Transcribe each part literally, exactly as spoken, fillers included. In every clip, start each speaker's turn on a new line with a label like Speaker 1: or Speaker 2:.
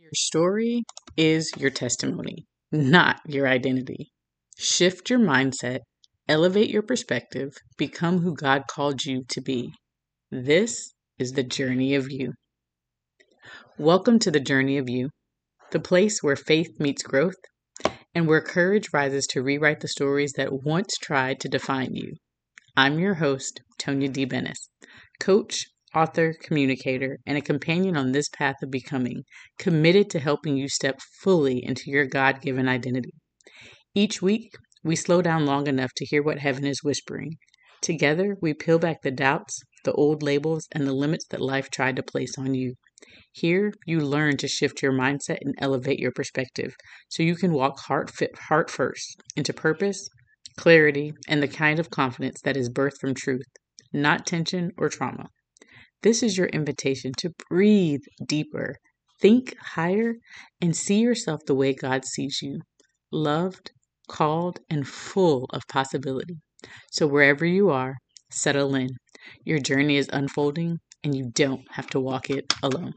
Speaker 1: Your story is your testimony, not your identity. Shift your mindset, elevate your perspective, become who God called you to be. This is the journey of you. Welcome to the journey of you, the place where faith meets growth and where courage rises to rewrite the stories that once tried to define you. I'm your host, Tonya D. Bennis, coach, author, communicator, and a companion on this path of becoming, committed to helping you step fully into your God-given identity. Each week, we slow down long enough to hear what heaven is whispering. Together, we peel back the doubts, the old labels, and the limits that life tried to place on you. Here, you learn to shift your mindset and elevate your perspective so you can walk heart, fit, heart first into purpose, clarity, and the kind of confidence that is birthed from truth, not tension or trauma. This is your invitation to breathe deeper, think higher, and see yourself the way God sees you, loved, called, and full of possibility. So wherever you are, settle in. Your journey is unfolding, and you don't have to walk it alone.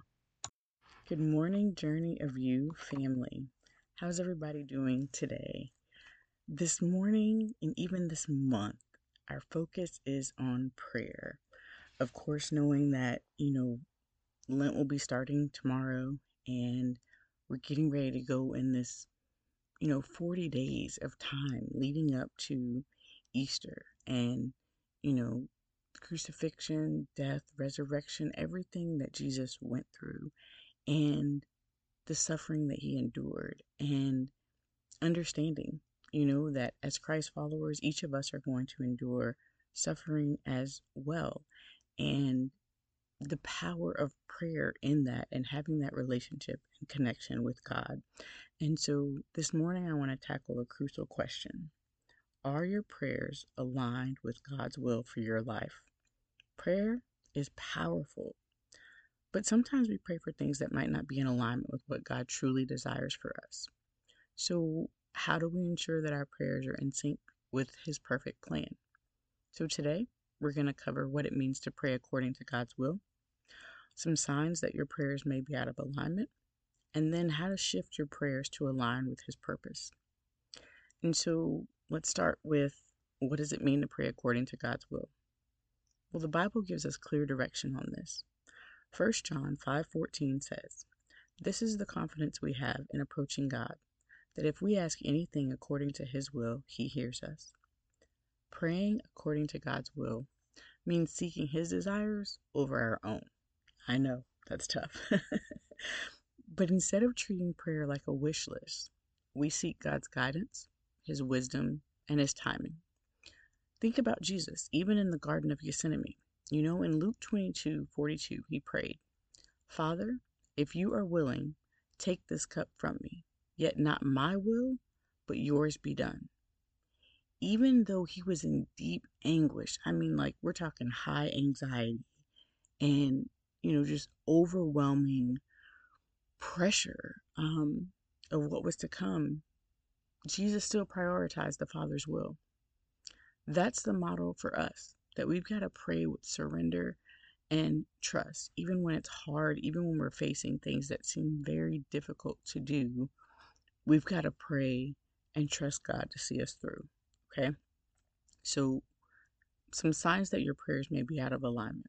Speaker 1: Good morning, Journey of You family. How's everybody doing today? This morning and even this month, our focus is on prayer. Of course, knowing that, you know, Lent will be starting tomorrow and we're getting ready to go in this, you know, forty days of time leading up to Easter and, you know, crucifixion, death, resurrection, everything that Jesus went through and the suffering that he endured and understanding, you know, that as Christ followers, each of us are going to endure suffering as well. And the power of prayer in that and having that relationship and connection with God. And so this morning, I want to tackle a crucial question. Are your prayers aligned with God's will for your life? Prayer is powerful, but sometimes we pray for things that might not be in alignment with what God truly desires for us. So how do we ensure that our prayers are in sync with His perfect plan? So today, we're going to cover what it means to pray according to God's will, some signs that your prayers may be out of alignment, and then how to shift your prayers to align with His purpose. And so let's start with, what does it mean to pray according to God's will? Well, the Bible gives us clear direction on this. First John five fourteen says, "This is the confidence we have in approaching God, that if we ask anything according to His will, He hears us." Praying according to God's will means seeking His desires over our own. I know, that's tough. But instead of treating prayer like a wish list, we seek God's guidance, His wisdom, and His timing. Think about Jesus, even in the Garden of Gethsemane. You know, in Luke twenty-two forty-two, He prayed, "Father, if you are willing, take this cup from me, yet not my will, but yours be done." Even though He was in deep anguish, I mean, like, we're talking high anxiety and, you know, just overwhelming pressure um, of what was to come, Jesus still prioritized the Father's will. That's the model for us, that we've got to pray with surrender and trust, even when it's hard, even when we're facing things that seem very difficult to do. We've got to pray and trust God to see us through. Okay? So, some signs that your prayers may be out of alignment.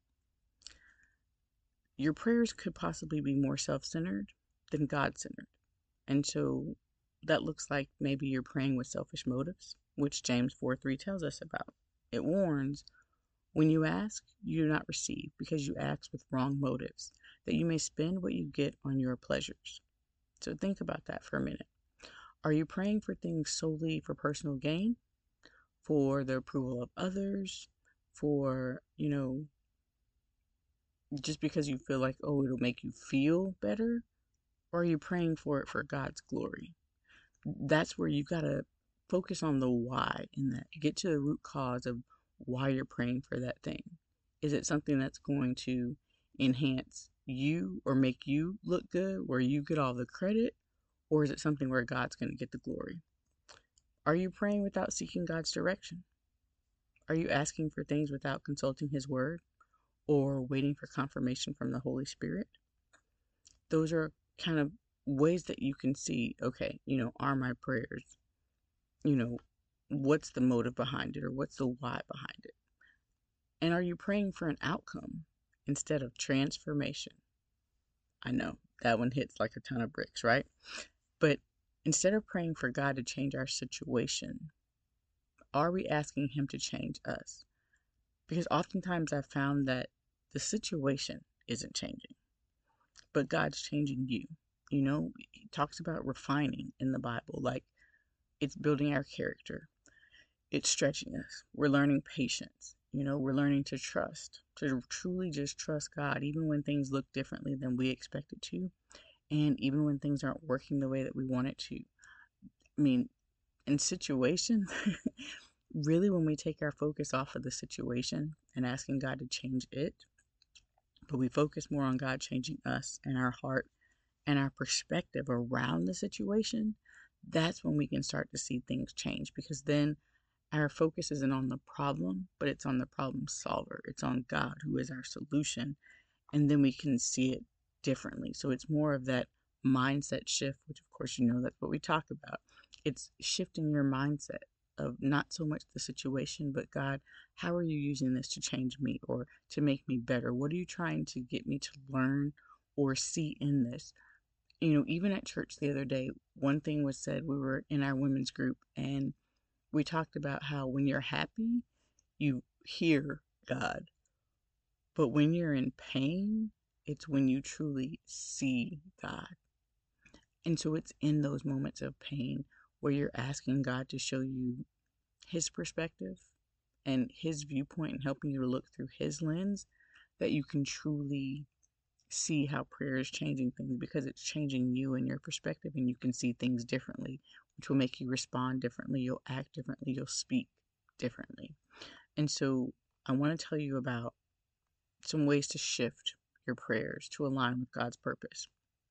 Speaker 1: Your prayers could possibly be more self-centered than God-centered. And so that looks like maybe you're praying with selfish motives, which James four three tells us about. It warns, "When you ask, you do not receive, because you ask with wrong motives, that you may spend what you get on your pleasures." So think about that for a minute. Are you praying for things solely for personal gain, for the approval of others, for, you know, just because you feel like, oh, it'll make you feel better? Or are you praying for it for God's glory? That's where you got to focus on the why in that. Get to the root cause of why you're praying for that thing. Is it something that's going to enhance you or make you look good, where you get all the credit? Or is it something where God's going to get the glory? Are you praying without seeking God's direction? Are you asking for things without consulting His word or waiting for confirmation from the Holy Spirit? Those are kind of
Speaker 2: ways that you can see, okay, you know, are my prayers, you know, what's the motive behind it or what's the why behind it? And are you praying for an outcome instead of transformation? I know that one hits like a ton of bricks, right? But instead of praying for God to change our situation, are we asking Him to change us? Because oftentimes I've found that the situation isn't changing, but God's changing you. You know, He talks about refining in the Bible, like it's building our character, it's stretching us. We're learning patience. You know, we're learning to trust, to truly just trust God, even when things look differently than we expect it to, and even when things aren't working the way that we want it to. I mean, in situations, really, when we take our focus off of the situation and asking God to change it, but we focus more on God changing us and our heart and our perspective around the situation, that's when we can start to see things change, because then our focus isn't on the problem, but it's on the problem solver. It's on God, who is our solution. And then we can see it differently. So it's more of that mindset shift, which, of course, you know, that's what we talk about. It's shifting your mindset of not so much the situation, but God, how are you using this to change me or to make me better? What are you trying to get me to learn or see in this? You know, even at church the other day, one thing was said. We were in our women's group and we talked about how when you're happy, you hear God. But when you're in pain, it's when you truly see God. And so it's in those moments of pain where you're asking God to show you His perspective and His viewpoint and helping you to look through His lens that you can truly see how prayer is changing things, because it's changing you and your perspective, and you can see things differently, which will make you respond differently. You'll act differently. You'll speak differently. And so I want to tell you about some ways to shift your prayers to align with God's purpose.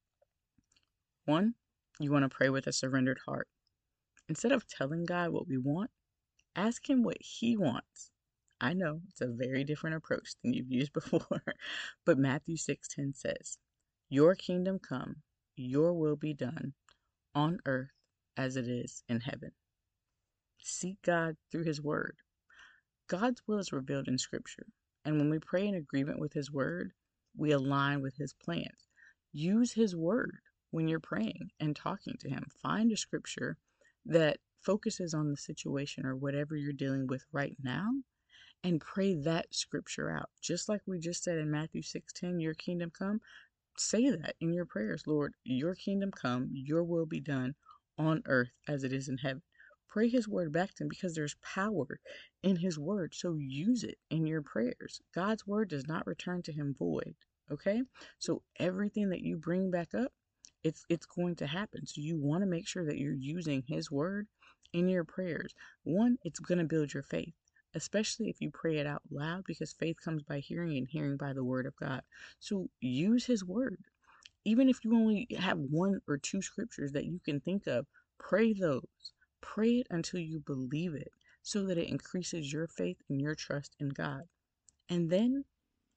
Speaker 2: One, you want to pray with a surrendered heart. Instead of telling God what we want, ask Him what He wants. I know it's a very different approach than you've used before, but Matthew six ten says, "Your kingdom come, your will be done on earth as it is in heaven." Seek God through His word. God's will is revealed in Scripture, and when we pray in agreement with His word, we align with His plans. Use His word when you're praying and talking to Him. Find a Scripture that focuses on the situation or whatever you're dealing with right now, and pray that Scripture out. Just like we just said in Matthew six ten, your kingdom come, say that in your prayers. Lord, your kingdom come, your will be done on earth as it is in heaven. Pray His word back to Him, because there's power in His word. So use it in your prayers. God's word does not return to Him void. Okay? So everything that you bring back up, it's it's going to happen. So you want to make sure that you're using His word in your prayers. One, it's going to build your faith, especially if you pray it out loud, because faith comes by hearing and hearing by the word of God. So use His word. Even if you only have one or two scriptures that you can think of, pray those. Pray it until you believe it, so that it increases your faith and your trust in God. And then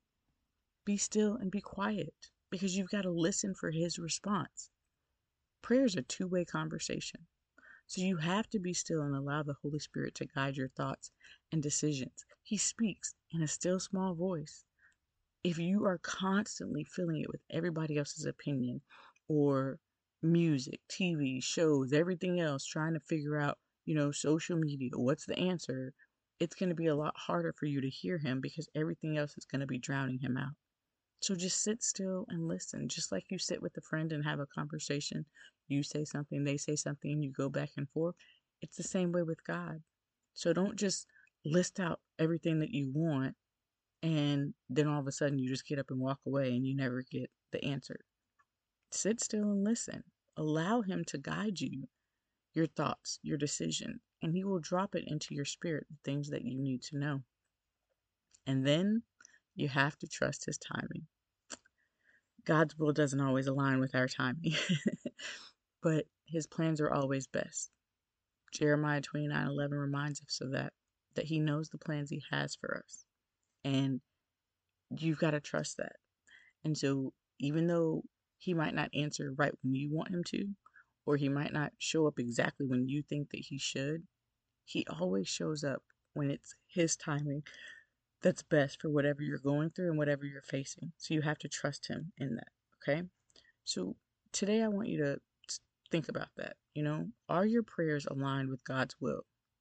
Speaker 2: be still and be quiet, because you've got to listen for His response. Prayer is a two-way conversation. So you have to be still and allow the Holy Spirit to guide your thoughts and decisions. He speaks in a still small voice. If you are constantly filling it with everybody else's opinion or music, T V, shows, everything else, trying to figure out, you know, social media, what's the answer, it's going to be a lot harder for you to hear Him, because everything else is going to be drowning Him out. So just sit still and listen. Just like you sit with a friend and have a conversation, you say something, they say something, and you go back and forth. It's the same way with God. So don't just list out everything that you want and then all of a sudden you just get up and walk away and you never get the answer. Sit still and listen. Allow Him to guide you, your thoughts, your decision, and He will drop it into your spirit, the things that you need to know. And then you have to trust His timing. God's will doesn't always align with our timing, but His plans are always best. Jeremiah twenty-nine eleven reminds us of that, that He knows the plans He has for us. And you've got to trust that. And so even though He might not answer right when you want him to, or he might not show up exactly when you think that he should. He always shows up when it's his timing that's best for whatever you're going through and whatever you're facing. So you have to trust him in that, okay? So today I want you to think about that. You know, are your prayers aligned with God's will?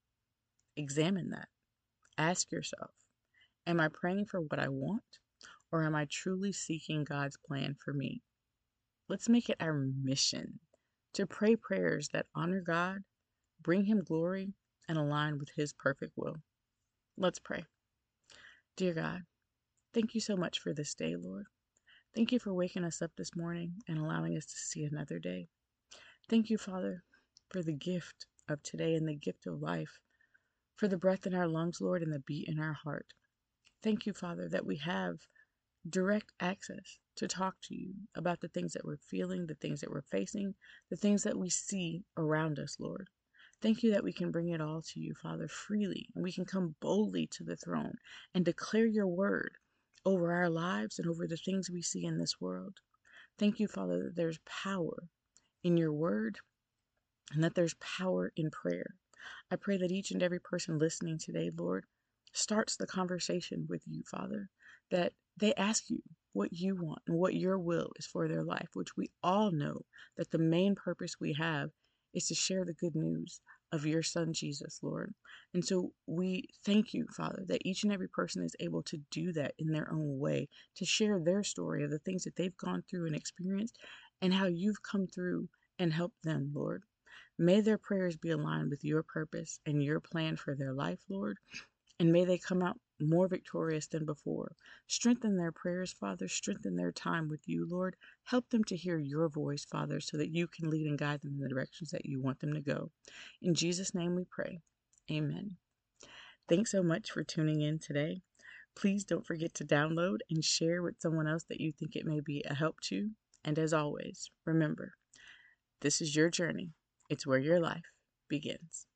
Speaker 2: Examine that. Ask yourself, am I praying for what I want, or am I truly seeking God's plan for me? Let's make it our mission to pray prayers that honor God, bring him glory, and align with his perfect will. Let's pray. Dear God, thank you so much for this day, Lord. Thank you for waking us up this morning and allowing us to see another day. Thank you, Father, for the gift of today and the gift of life, for the breath in our lungs, Lord, and the beat in our heart. Thank you, Father, that we have direct access to talk to you about the things that we're feeling, the things that we're facing, the things that we see around us, Lord. Thank you that we can bring it all to you, Father, freely, and we can come boldly to the throne and declare your word over our lives and over the things we see in this world. Thank you, Father, that there's power in your word and that there's power in prayer. I pray that each and every person listening today, Lord, starts the conversation with you, Father, that they ask you what you want and what your will is for their life, which we all know that the main purpose we have is to share the good news of your Son, Jesus, Lord. And so we thank you, Father, that each and every person is able to do that in their own way, to share their story of the things that they've gone through and experienced and how you've come through and helped them, Lord. May their prayers be aligned with your purpose and your plan for their life, Lord. And may they come out more victorious than before. Strengthen their prayers, Father. Strengthen their time with you, Lord. Help them to hear your voice, Father, so that you can lead and guide them in the directions that you want them to go. In Jesus' name we pray. Amen. Thanks so much for tuning in today. Please don't forget to download and share with someone else that you think it may be a help to. And as always, remember, this is your journey. It's where your life begins.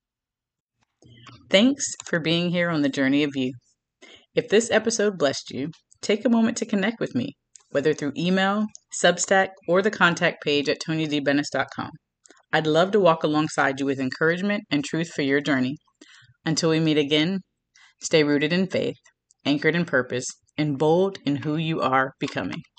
Speaker 1: Thanks for being here on the Journey of You. If this episode blessed you, take a moment to connect with me, whether through email, Substack, or the contact page at tony d bennis dot com. I'd love to walk alongside you with encouragement and truth for your journey. Until we meet again, stay rooted in faith, anchored in purpose, and bold in who you are becoming.